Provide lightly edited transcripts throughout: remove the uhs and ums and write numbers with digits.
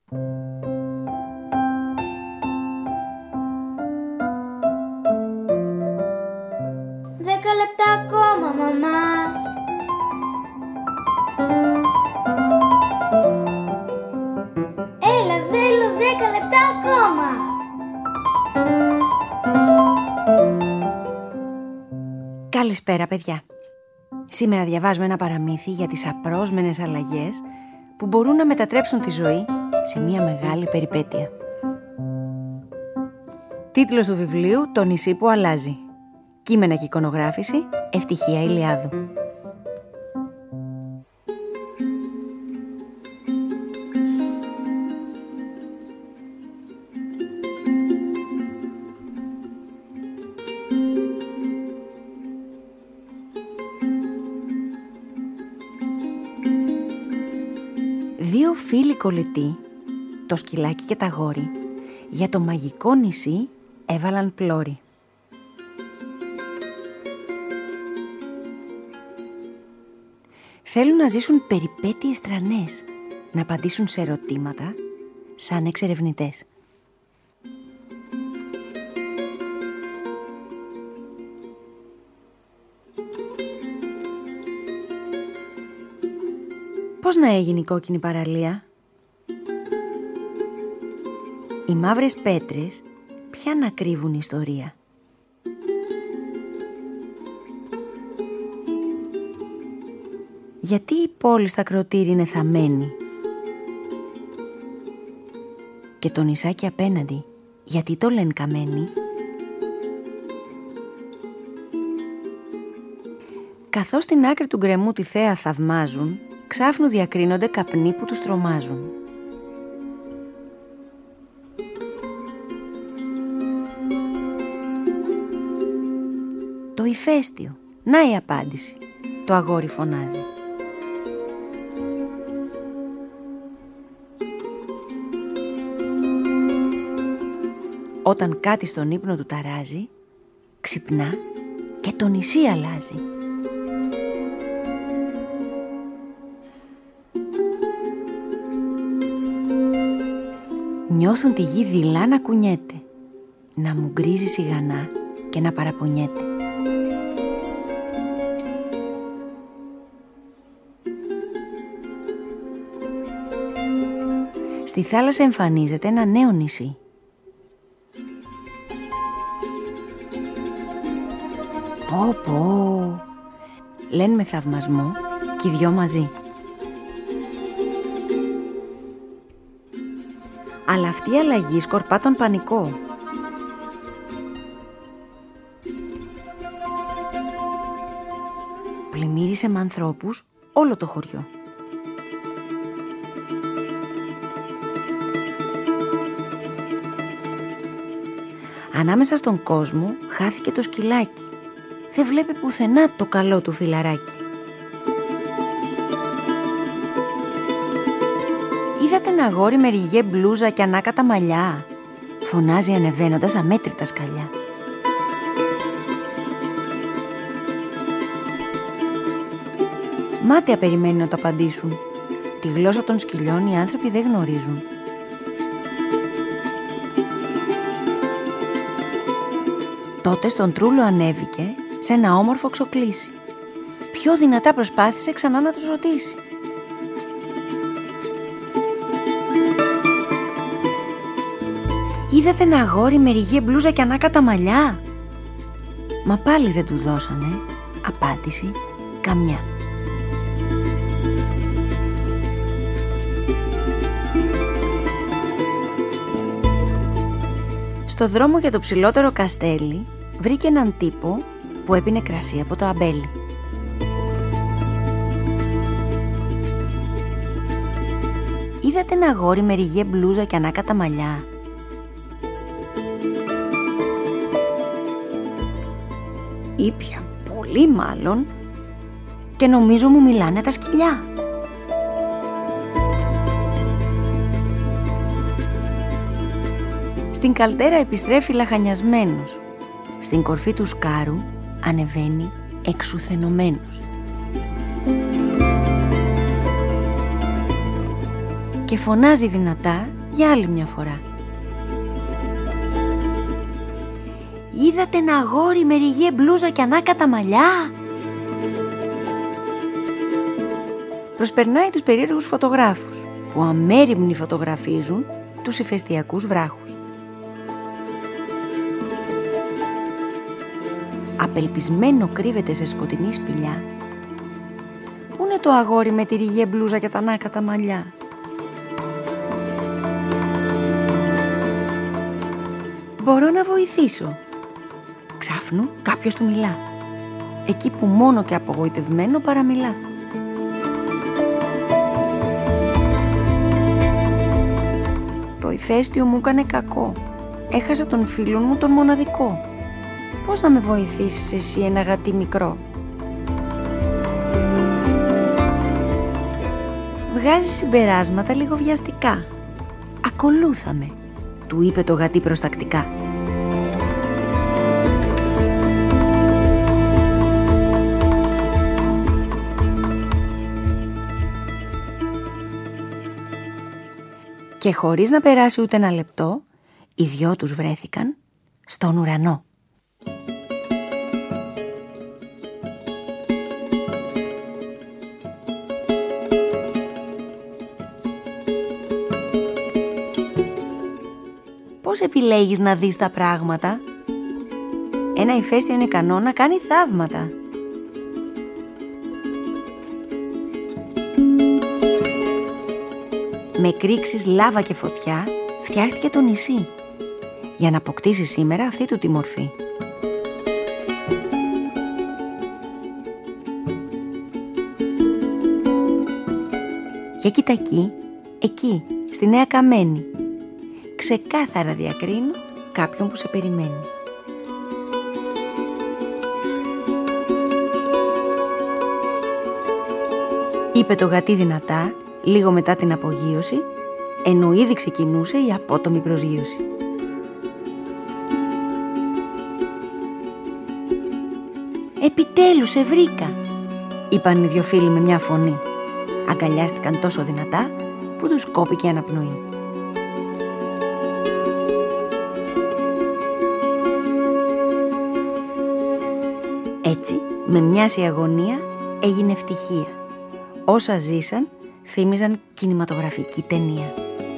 Δέκα λεπτά ακόμα, μαμά. Έλα, θέλω 10 λεπτά ακόμα. Καλησπέρα, παιδιά. Σήμερα διαβάζουμε ένα παραμύθι για τις απρόσμενες αλλαγές που μπορούν να μετατρέψουν τη ζωή σε μια μεγάλη περιπέτεια. Τίτλος του βιβλίου «Το νησί που αλλάζει». Κείμενα και εικονογράφηση Ευτυχία Ηλιάδου. Δύο φίλοι κολλητοί, το σκυλάκι και τα αγόρι, για το μαγικό νησί έβαλαν πλώρη. Θέλουν να ζήσουν περιπέτειες τρανές, να απαντήσουν σε ερωτήματα σαν εξερευνητές. Πώς να έγινε η κόκκινη παραλία? Οι μαύρες πέτρες ποια να κρύβουν ιστορία? Γιατί η πόλη στα κροτήρι είναι θαμμένη? Και το νησάκι απέναντι, γιατί το λένε καμένη? Καθώς στην άκρη του γκρεμού τη θέα θαυμάζουν, ξάφνου διακρίνονται καπνοί που τους τρομάζουν. Το ηφαίστειο, να η απάντηση, το αγόρι φωνάζει. Όταν κάτι στον ύπνο του ταράζει, ξυπνά και το νησί αλλάζει. Νιώθουν τη γη δειλά να κουνιέται, να μουγκρίζει σιγανά και να παραπονιέται. Στη θάλασσα εμφανίζεται ένα νέο νησί. Πω πω, λένε με θαυμασμό κι οι δυο μαζί. Αλλά αυτή η αλλαγή σκορπά τον πανικό. Πλημμύρισε με ανθρώπους όλο το χωριό. Ανάμεσα στον κόσμο χάθηκε το σκυλάκι. Δεν βλέπει πουθενά το καλό του φιλαράκι. Είδατε ένα αγόρι με ριγέ μπλούζα και ανάκατα μαλλιά? Φωνάζει ανεβαίνοντας αμέτρητα σκαλιά. Μάταια περιμένει να το απαντήσουν. Τη γλώσσα των σκυλιών οι άνθρωποι δεν γνωρίζουν. Τότε στον τρούλο ανέβηκε σε ένα όμορφο ξοκλήσι. Πιο δυνατά προσπάθησε ξανά να τους ρωτήσει. Είδατε ένα αγόρι με ριγέ μπλούζα και ανάκατα μαλλιά? Μα πάλι δεν του δώσανε απάντηση καμιά. Στο δρόμο για το ψηλότερο καστέλι βρήκε έναν τύπο που έπινε κρασί από το αμπέλι. Είδατε ένα αγόρι με ριγέ μπλούζα και ανάκατα μαλλιά? Ήπια πολύ μάλλον και νομίζω μου μιλάνε τα σκυλιά. Στην καλτέρα επιστρέφει λαχανιασμένος. Στην κορφή του σκάρου ανεβαίνει εξουθενωμένος. Και φωνάζει δυνατά για άλλη μια φορά. «Είδατε ένα αγόρι με ριγέ μπλούζα και ανάκατα μαλλιά?» Προσπερνάει τους περίεργους φωτογράφους που αμέριμνοι φωτογραφίζουν τους ηφαιστειακούς βράχους. Απελπισμένο κρύβεται σε σκοτεινή σπηλιά. Πού είναι το αγόρι με τη ριγέ μπλούζα και τα ανάκατα μαλλιά? «Μπορώ να βοηθήσω?» Ξάφνου κάποιος του μιλά, εκεί που μόνο και απογοητευμένο παραμιλά. «Το ηφαίστειο μου έκανε κακό. Έχασα τον φίλον μου τον μοναδικό. Πώς να με βοηθήσεις εσύ, ένα γατί μικρό?» Βγάζει συμπεράσματα λίγο βιαστικά. «Ακολούθα με», του είπε το γατί προστακτικά. Και χωρίς να περάσει ούτε ένα λεπτό, οι δυο τους βρέθηκαν στον ουρανό. Πώς επιλέγεις να δεις τα πράγματα? Ένα ηφαίστειο είναι ικανό να κάνει θαύματα. Με κρίξεις, λάβα και φωτιά φτιάχτηκε το νησί για να αποκτήσει σήμερα αυτή του τη μορφή. Για κοίτα εκεί, στη Νέα Καμένη. Ξεκάθαρα διακρίνω κάποιον που σε περιμένει. Είπε το γατί δυνατά, λίγο μετά την απογείωση, ενώ ήδη ξεκινούσε η απότομη προσγείωση. «Επιτέλους σε βρήκα», είπαν οι δυο φίλοι με μια φωνή. Αγκαλιάστηκαν τόσο δυνατά που τους κόπηκε η αναπνοή. Έτσι, με μιας η αγωνία έγινε ευτυχία. Όσα ζήσαν θύμιζαν κινηματογραφική ταινία.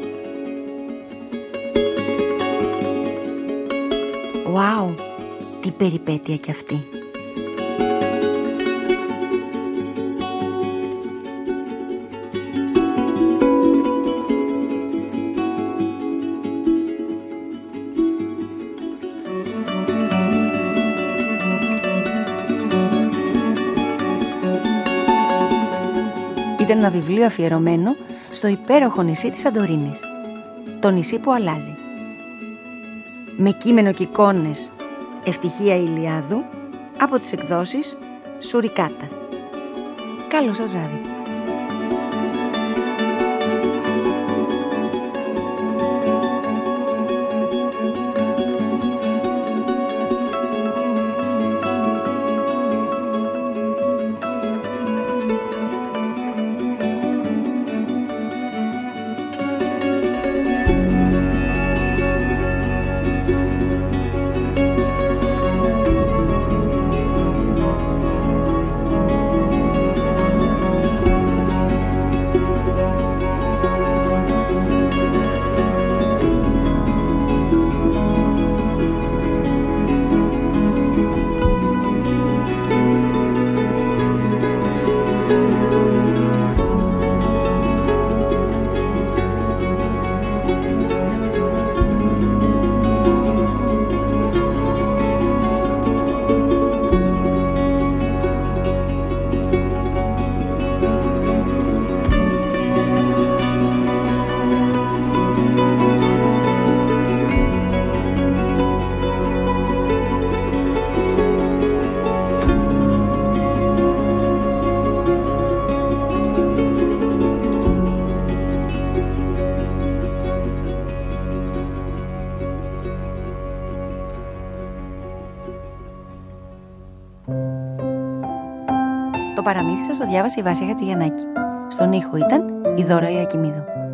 Ουάου, τι περιπέτεια κι αυτή. Ήταν ένα βιβλίο αφιερωμένο στο υπέροχο νησί της Σαντορίνης. Το νησί που αλλάζει. Με κείμενο και εικόνες Ευτυχία Ηλιάδου από τις εκδόσεις Σουρικάτα. Καλό σας βράδυ. Το παραμύθι σας το διάβασε η Βάσια Χατζηγιαννάκη. Στον ήχο ήταν η Δώρα Ιακημίδου.